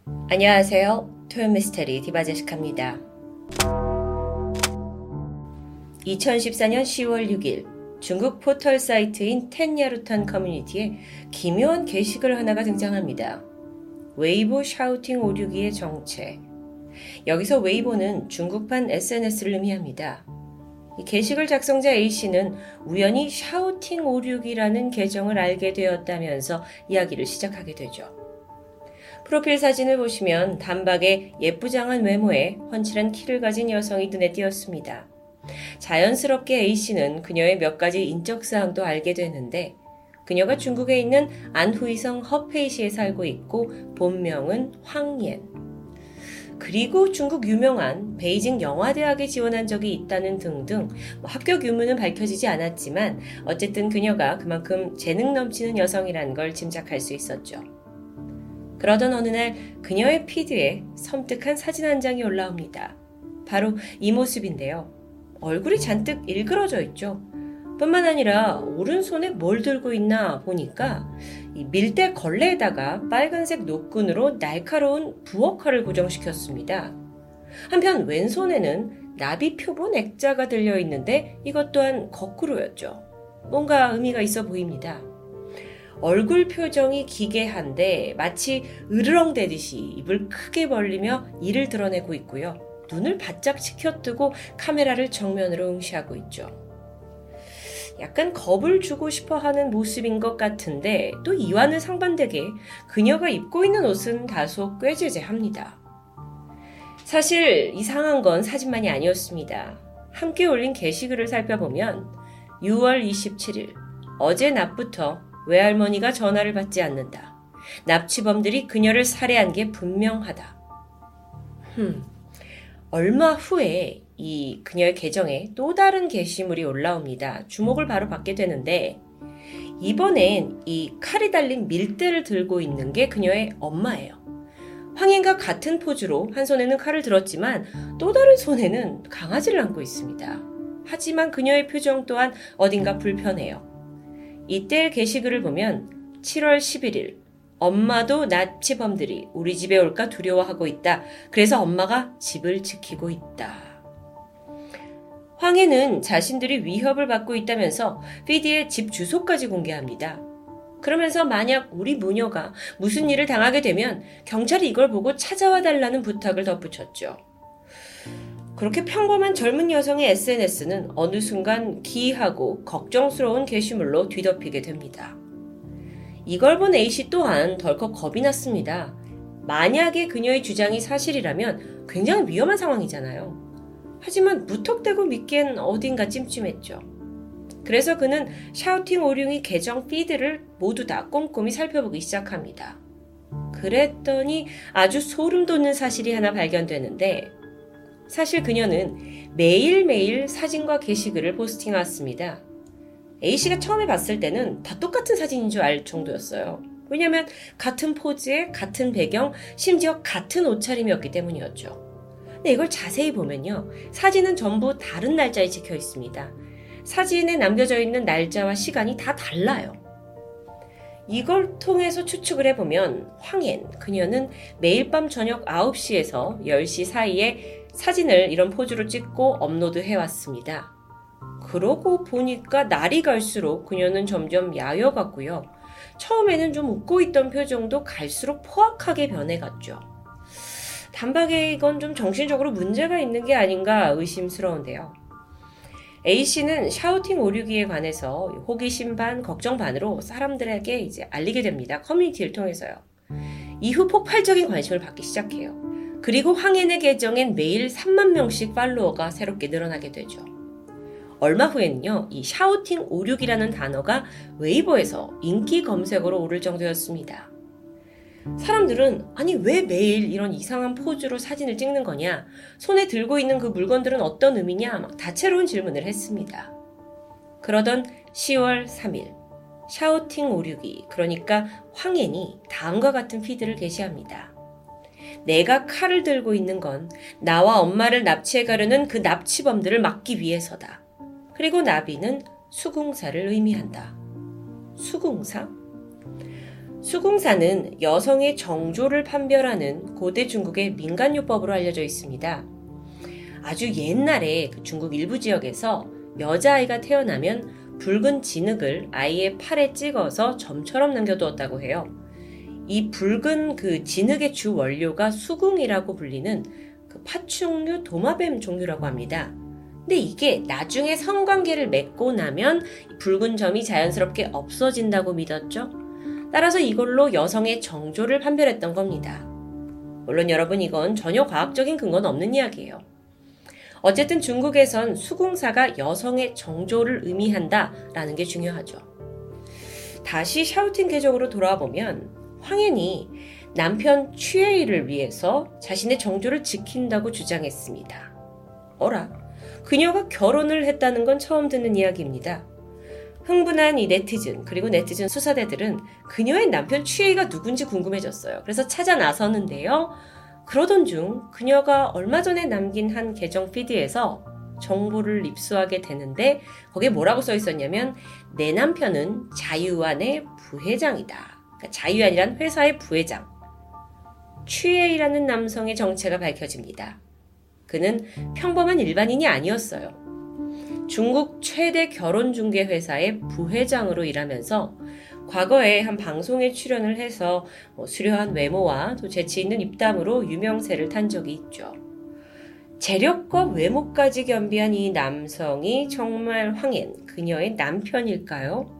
안녕하세요. 토요미스테리 디바제시카입니다. 2014년 10월 6일 중국 포털 사이트인 텐야루탄 커뮤니티에 기묘한 게시글 하나가 등장합니다. 웨이보 샤우팅 오류기의 정체. 여기서 웨이보는 중국판 SNS를 의미합니다. 이 게시글 작성자 A씨는 우연히 샤우팅 오류기라는 계정을 알게 되었다면서 이야기를 시작하게 되죠. 프로필 사진을 보시면 단박에 예쁘장한 외모에 훤칠한 키를 가진 여성이 눈에 띄었습니다. 자연스럽게 A씨는 그녀의 몇 가지 인적사항도 알게 되는데 그녀가 중국에 있는 안후이성 허페이시에 살고 있고 본명은 황옌. 그리고 중국 유명한 베이징 영화대학에 지원한 적이 있다는 등등 합격 유무는 밝혀지지 않았지만 어쨌든 그녀가 그만큼 재능 넘치는 여성이라는 걸 짐작할 수 있었죠. 그러던 어느 날 그녀의 피드에 섬뜩한 사진 한 장이 올라옵니다. 바로 이 모습인데요. 얼굴이 잔뜩 일그러져 있죠. 뿐만 아니라 오른손에 뭘 들고 있나 보니까 이 밀대 걸레에다가 빨간색 노끈으로 날카로운 부엌칼을 고정시켰습니다. 한편 왼손에는 나비 표본 액자가 들려 있는데 이것 또한 거꾸로였죠. 뭔가 의미가 있어 보입니다. 얼굴 표정이 기괴한데 마치 으르렁대듯이 입을 크게 벌리며 이를 드러내고 있고요. 눈을 바짝 치켜뜨고 카메라를 정면으로 응시하고 있죠. 약간 겁을 주고 싶어 하는 모습인 것 같은데 또 이와는 상반되게 그녀가 입고 있는 옷은 다소 꾀죄죄합니다. 사실 이상한 건 사진만이 아니었습니다. 함께 올린 게시글을 살펴보면 6월 27일 어제 낮부터 외할머니가 전화를 받지 않는다. 납치범들이 그녀를 살해한 게 분명하다. 얼마 후에 이 그녀의 계정에 또 다른 게시물이 올라옵니다. 주목을 바로 받게 되는데 이번엔 이 칼이 달린 밀대를 들고 있는 게 그녀의 엄마예요. 황인과 같은 포즈로 한 손에는 칼을 들었지만 또 다른 손에는 강아지를 안고 있습니다. 하지만 그녀의 표정 또한 어딘가 불편해요. 이때 게시글을 보면 7월 11일 엄마도 납치범들이 우리 집에 올까 두려워하고 있다. 그래서 엄마가 집을 지키고 있다. 황해는 자신들이 위협을 받고 있다면서 피디의 집 주소까지 공개합니다. 그러면서 만약 우리 무녀가 무슨 일을 당하게 되면 경찰이 이걸 보고 찾아와 달라는 부탁을 덧붙였죠. 그렇게 평범한 젊은 여성의 SNS는 어느 순간 기이하고 걱정스러운 게시물로 뒤덮이게 됩니다. 이걸 본 A씨 또한 덜컥 겁이 났습니다. 만약에 그녀의 주장이 사실이라면 굉장히 위험한 상황이잖아요. 하지만 무턱대고 믿기엔 어딘가 찜찜했죠. 그래서 그는 샤우팅 오류기 계정 피드를 모두 다 꼼꼼히 살펴보기 시작합니다. 그랬더니 아주 소름 돋는 사실이 하나 발견되는데 사실 그녀는 매일매일 사진과 게시글을 포스팅해왔습니다. A씨가 처음에 봤을 때는 다 똑같은 사진인 줄 알 정도였어요. 왜냐하면 같은 포즈에 같은 배경, 심지어 같은 옷차림이었기 때문이었죠. 근데 이걸 자세히 보면요. 사진은 전부 다른 날짜에 찍혀 있습니다. 사진에 남겨져 있는 날짜와 시간이 다 달라요. 이걸 통해서 추측을 해보면 황옌, 그녀는 매일 밤 저녁 9시에서 10시 사이에 사진을 이런 포즈로 찍고 업로드해왔습니다. 그러고 보니까 날이 갈수록 그녀는 점점 야여갔고요. 처음에는 좀 웃고 있던 표정도 갈수록 포악하게 변해갔죠. 단박에 이건 좀 정신적으로 문제가 있는 게 아닌가 의심스러운데요. A씨는 샤우팅 오류기에 관해서 호기심 반 걱정 반으로 사람들에게 이제 알리게 됩니다. 커뮤니티를 통해서요. 이후 폭발적인 관심을 받기 시작해요. 그리고 황인의 계정엔 매일 3만 명씩 팔로워가 새롭게 늘어나게 되죠. 얼마 후에는요, 이 샤우팅 오류기라는 단어가 웨이보에서 인기 검색어로 오를 정도였습니다. 사람들은 아니 왜 매일 이런 이상한 포즈로 사진을 찍는 거냐, 손에 들고 있는 그 물건들은 어떤 의미냐, 막 다채로운 질문을 했습니다. 그러던 10월 3일 샤우팅 오류기, 그러니까 황옌이 다음과 같은 피드를 게시합니다. 내가 칼을 들고 있는 건 나와 엄마를 납치해 가려는 그 납치범들을 막기 위해서다. 그리고 나비는 수궁사를 의미한다. 수궁사? 수궁사는 여성의 정조를 판별하는 고대 중국의 민간요법으로 알려져 있습니다. 아주 옛날에 그 중국 일부 지역에서 여자아이가 태어나면 붉은 진흙을 아이의 팔에 찍어서 점처럼 남겨두었다고 해요. 이 붉은 그 진흙의 주 원료가 수궁이라고 불리는 그 파충류 도마뱀 종류라고 합니다. 근데 이게 나중에 성관계를 맺고 나면 붉은 점이 자연스럽게 없어진다고 믿었죠. 따라서 이걸로 여성의 정조를 판별했던 겁니다. 물론 여러분 이건 전혀 과학적인 근거는 없는 이야기예요. 어쨌든 중국에선 수궁사가 여성의 정조를 의미한다라는 게 중요하죠. 다시 샤오팅 계적으로 돌아와 보면 황현이 남편 취해이를 위해서 자신의 정조를 지킨다고 주장했습니다. 어라, 그녀가 결혼을 했다는 건 처음 듣는 이야기입니다. 흥분한 이 네티즌 그리고 네티즌 수사대들은 그녀의 남편 취해이가 누군지 궁금해졌어요. 그래서 찾아 나섰는데요. 그러던 중 그녀가 얼마 전에 남긴 한 계정 피드에서 정보를 입수하게 되는데 거기에 뭐라고 써 있었냐면 내 남편은 자유안의 부회장이다. 그러니까 자유안이란 회사의 부회장. 취해이라는 남성의 정체가 밝혀집니다. 그는 평범한 일반인이 아니었어요. 중국 최대 결혼중개회사의 부회장으로 일하면서 과거에 한 방송에 출연을 해서 수려한 외모와 또 재치 있는 입담으로 유명세를 탄 적이 있죠. 재력과 외모까지 겸비한 이 남성이 정말 황hen, 그녀의 남편일까요?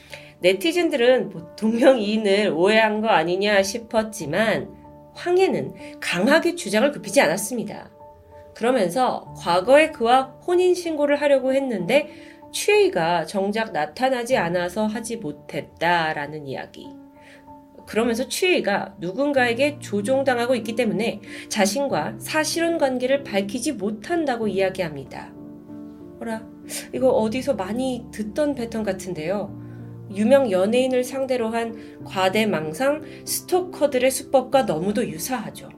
네티즌들은 동명이인을 오해한 거 아니냐 싶었지만 황hen은 강하게 주장을 굽히지 않았습니다. 그러면서 과거에 그와 혼인신고를 하려고 했는데 취해이가 정작 나타나지 않아서 하지 못했다라는 이야기. 그러면서 취해이가 누군가에게 조종당하고 있기 때문에 자신과 사실혼 관계를 밝히지 못한다고 이야기합니다. 어라, 이거 어디서 많이 듣던 패턴 같은데요. 유명 연예인을 상대로 한 과대망상 스토커들의 수법과 너무도 유사하죠.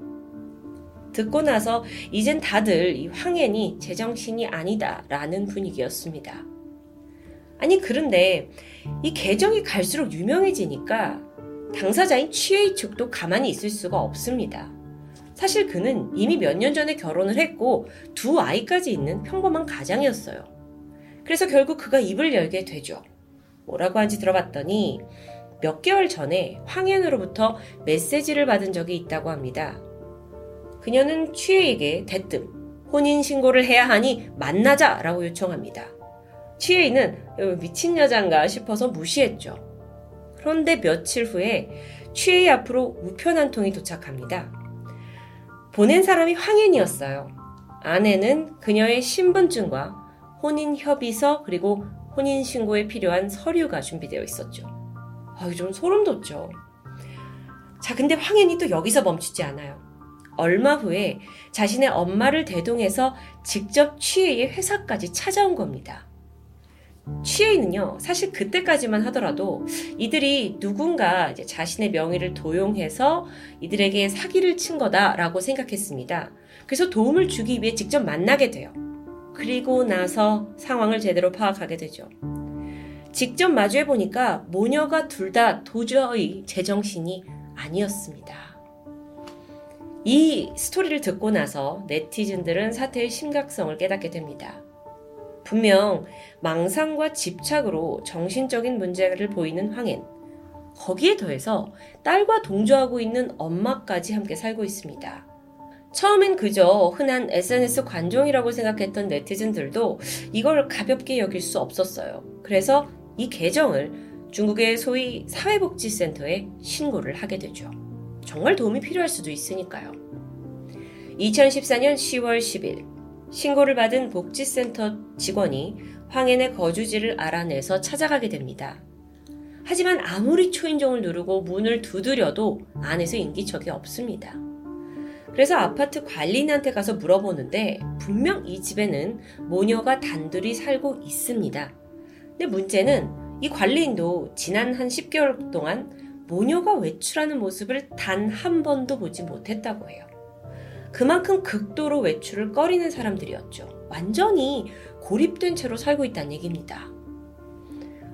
듣고 나서 이젠 다들 이 황hen이 제정신이 아니다라는 분위기였습니다. 아니 그런데 이 계정이 갈수록 유명해지니까 당사자인 취해이 측도 가만히 있을 수가 없습니다. 사실 그는 이미 몇 년 전에 결혼을 했고 두 아이까지 있는 평범한 가장이었어요. 그래서 결국 그가 입을 열게 되죠. 뭐라고 한지 들어봤더니 몇 개월 전에 황hen으로부터 메시지를 받은 적이 있다고 합니다. 그녀는 취해에게 대뜸 혼인신고를 해야 하니 만나자라고 요청합니다. 취해이는 미친 여잔가 싶어서 무시했죠. 그런데 며칠 후에 취해이 앞으로 우편 한 통이 도착합니다. 보낸 사람이 황hen이었어요. 안에는 그녀의 신분증과 혼인협의서 그리고 혼인신고에 필요한 서류가 준비되어 있었죠. 좀 소름 돋죠. 자, 근데 황hen이 또 여기서 멈추지 않아요. 얼마 후에 자신의 엄마를 대동해서 직접 취해이의 회사까지 찾아온 겁니다. 취해이는요, 사실 그때까지만 하더라도 이들이 누군가 이제 자신의 명의를 도용해서 이들에게 사기를 친 거다라고 생각했습니다. 그래서 도움을 주기 위해 직접 만나게 돼요. 그리고 나서 상황을 제대로 파악하게 되죠. 직접 마주해보니까 모녀가 둘 다 도저히 제정신이 아니었습니다. 이 스토리를 듣고 나서 네티즌들은 사태의 심각성을 깨닫게 됩니다. 분명 망상과 집착으로 정신적인 문제를 보이는 황hen. 거기에 더해서 딸과 동조하고 있는 엄마까지 함께 살고 있습니다. 처음엔 그저 흔한 SNS 관종이라고 생각했던 네티즌들도 이걸 가볍게 여길 수 없었어요. 그래서 이 계정을 중국의 소위 사회복지센터에 신고를 하게 되죠. 정말 도움이 필요할 수도 있으니까요. 2014년 10월 10일 신고를 받은 복지센터 직원이 황hen의 거주지를 알아내서 찾아가게 됩니다. 하지만 아무리 초인종을 누르고 문을 두드려도 안에서 인기척이 없습니다. 그래서 아파트 관리인한테 가서 물어보는데 분명 이 집에는 모녀가 단둘이 살고 있습니다. 근데 문제는 이 관리인도 지난 한 10개월 동안 모녀가 외출하는 모습을 단 한 번도 보지 못했다고 해요. 그만큼 극도로 외출을 꺼리는 사람들이었죠. 완전히 고립된 채로 살고 있다는 얘기입니다.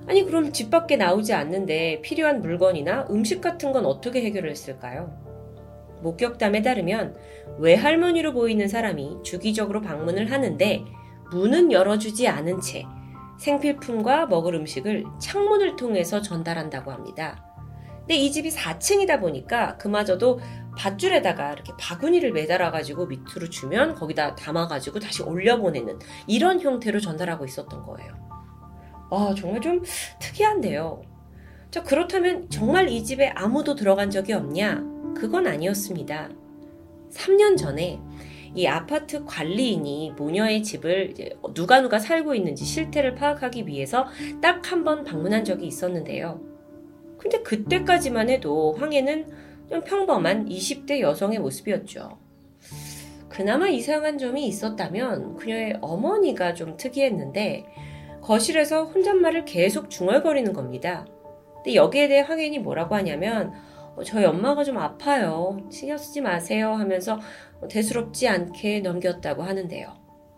아니 그럼 집 밖에 나오지 않는데 필요한 물건이나 음식 같은 건 어떻게 해결을 했을까요? 목격담에 따르면 외할머니로 보이는 사람이 주기적으로 방문을 하는데 문은 열어주지 않은 채 생필품과 먹을 음식을 창문을 통해서 전달한다고 합니다. 근데 이 집이 4층이다 보니까 그마저도 밧줄에다가 이렇게 바구니를 매달아가지고 밑으로 주면 거기다 담아가지고 다시 올려보내는 이런 형태로 전달하고 있었던 거예요. 정말 좀 특이한데요. 자, 그렇다면 정말 이 집에 아무도 들어간 적이 없냐? 그건 아니었습니다. 3년 전에 이 아파트 관리인이 모녀의 집을 누가 살고 있는지 실태를 파악하기 위해서 딱 한 번 방문한 적이 있었는데요. 근데 그때까지만 해도 황혜는 좀 평범한 20대 여성의 모습이었죠. 그나마 이상한 점이 있었다면 그녀의 어머니가 좀 특이했는데 거실에서 혼잣말을 계속 중얼거리는 겁니다. 근데 여기에 대해 황혜인이 뭐라고 하냐면 저희 엄마가 좀 아파요. 신경 쓰지 마세요 하면서 대수롭지 않게 넘겼다고 하는데요.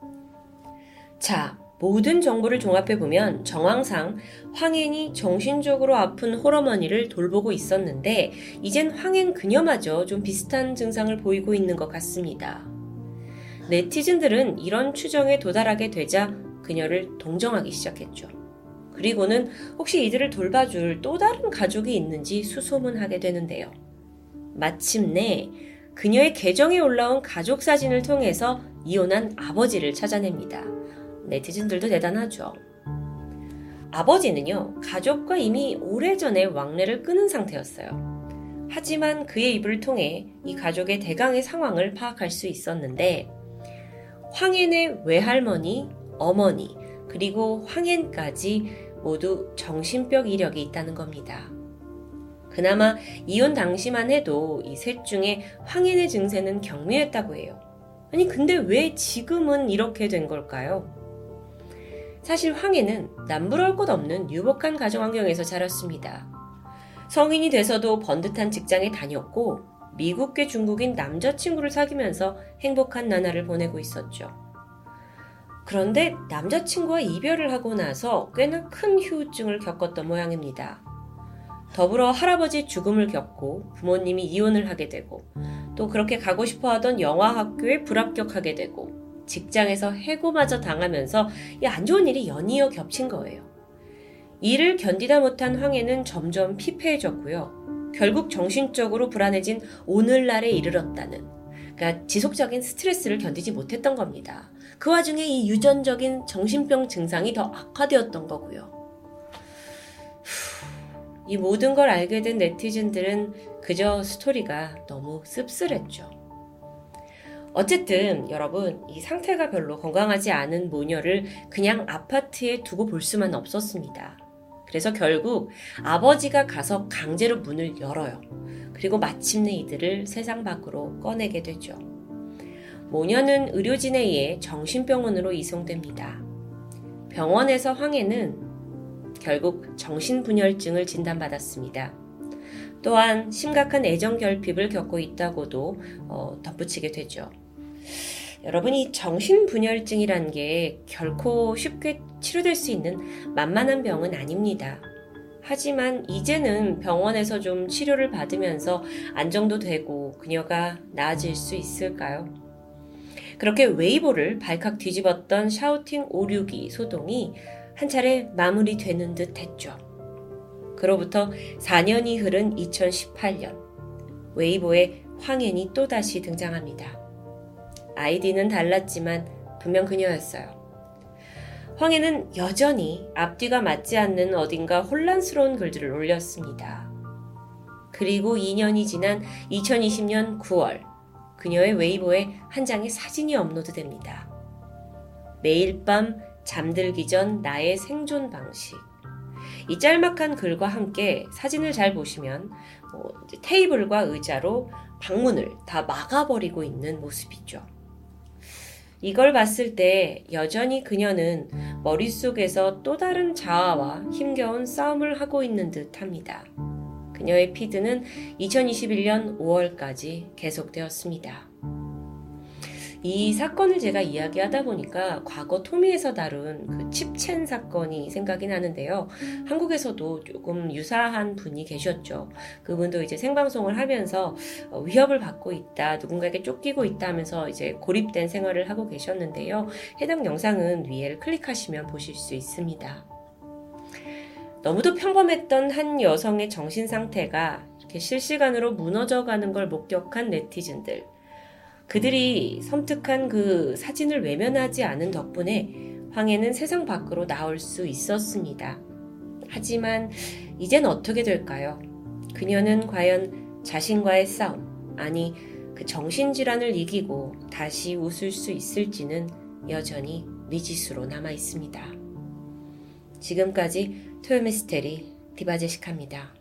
자, 모든 정보를 종합해보면 정황상 황혜인이 정신적으로 아픈 홀어머니를 돌보고 있었는데 이젠 황혜인 그녀마저 좀 비슷한 증상을 보이고 있는 것 같습니다. 네티즌들은 이런 추정에 도달하게 되자 그녀를 동정하기 시작했죠. 그리고는 혹시 이들을 돌봐줄 또 다른 가족이 있는지 수소문하게 되는데요. 마침내 그녀의 계정에 올라온 가족 사진을 통해서 이혼한 아버지를 찾아냅니다. 네티즌들도 대단하죠. 아버지는요, 가족과 이미 오래전에 왕래를 끊은 상태였어요. 하지만 그의 입을 통해 이 가족의 대강의 상황을 파악할 수 있었는데 황혜인의 외할머니, 어머니, 그리고 황혜인까지 모두 정신병 이력이 있다는 겁니다. 그나마 이혼 당시만 해도 이 셋 중에 황혜인의 증세는 경미했다고 해요. 아니 근데 왜 지금은 이렇게 된 걸까요? 사실 황혜는 남부러울 것 없는 유복한 가정 환경에서 자랐습니다. 성인이 돼서도 번듯한 직장에 다녔고 미국계 중국인 남자친구를 사귀면서 행복한 나날을 보내고 있었죠. 그런데 남자친구와 이별을 하고 나서 꽤나 큰 후유증을 겪었던 모양입니다. 더불어 할아버지 죽음을 겪고 부모님이 이혼을 하게 되고 또 그렇게 가고 싶어 하던 영화학교에 불합격하게 되고 직장에서 해고마저 당하면서 이 안 좋은 일이 연이어 겹친 거예요. 이를 견디다 못한 황혜는 점점 피폐해졌고요. 결국 정신적으로 불안해진 오늘날에 이르렀다는, 그러니까 지속적인 스트레스를 견디지 못했던 겁니다. 그 와중에 이 유전적인 정신병 증상이 더 악화되었던 거고요. 이 모든 걸 알게 된 네티즌들은 그저 스토리가 너무 씁쓸했죠. 어쨌든 여러분, 이 상태가 별로 건강하지 않은 모녀를 그냥 아파트에 두고 볼 수만 없었습니다. 그래서 결국 아버지가 가서 강제로 문을 열어요. 그리고 마침내 이들을 세상 밖으로 꺼내게 되죠. 모녀는 의료진에 의해 정신병원으로 이송됩니다. 병원에서 황혜는 결국 정신분열증을 진단받았습니다. 또한 심각한 애정결핍을 겪고 있다고도 덧붙이게 되죠. 여러분, 이 정신분열증이란 게 결코 쉽게 치료될 수 있는 만만한 병은 아닙니다. 하지만 이제는 병원에서 좀 치료를 받으면서 안정도 되고 그녀가 나아질 수 있을까요? 그렇게 웨이보를 발칵 뒤집었던 샤우팅 562 소동이 한 차례 마무리되는 듯 했죠. 그로부터 4년이 흐른 2018년, 웨이보에 황혜인이 또다시 등장합니다. 아이디는 달랐지만 분명 그녀였어요. 황혜는 여전히 앞뒤가 맞지 않는 어딘가 혼란스러운 글들을 올렸습니다. 그리고 2년이 지난 2020년 9월, 그녀의 웨이보에 한 장의 사진이 업로드됩니다. 매일 밤 잠들기 전 나의 생존 방식. 이 짤막한 글과 함께 사진을 잘 보시면 테이블과 의자로 방문을 다 막아버리고 있는 모습이죠. 이걸 봤을 때 여전히 그녀는 머릿속에서 또 다른 자아와 힘겨운 싸움을 하고 있는 듯 합니다. 그녀의 피드는 2021년 5월까지 계속되었습니다. 이 사건을 제가 이야기하다 보니까 과거 토미에서 다룬 그 칩첸 사건이 생각이 나는데요. 한국에서도 조금 유사한 분이 계셨죠. 그분도 이제 생방송을 하면서 위협을 받고 있다, 누군가에게 쫓기고 있다 하면서 이제 고립된 생활을 하고 계셨는데요. 해당 영상은 위에를 클릭하시면 보실 수 있습니다. 너무도 평범했던 한 여성의 정신 상태가 이렇게 실시간으로 무너져가는 걸 목격한 네티즌들. 그들이 섬뜩한 그 사진을 외면하지 않은 덕분에 황해는 세상 밖으로 나올 수 있었습니다. 하지만 이젠 어떻게 될까요? 그녀는 과연 자신과의 싸움, 아니 그 정신질환을 이기고 다시 웃을 수 있을지는 여전히 미지수로 남아 있습니다. 지금까지 토요미스테리 디바제시카입니다.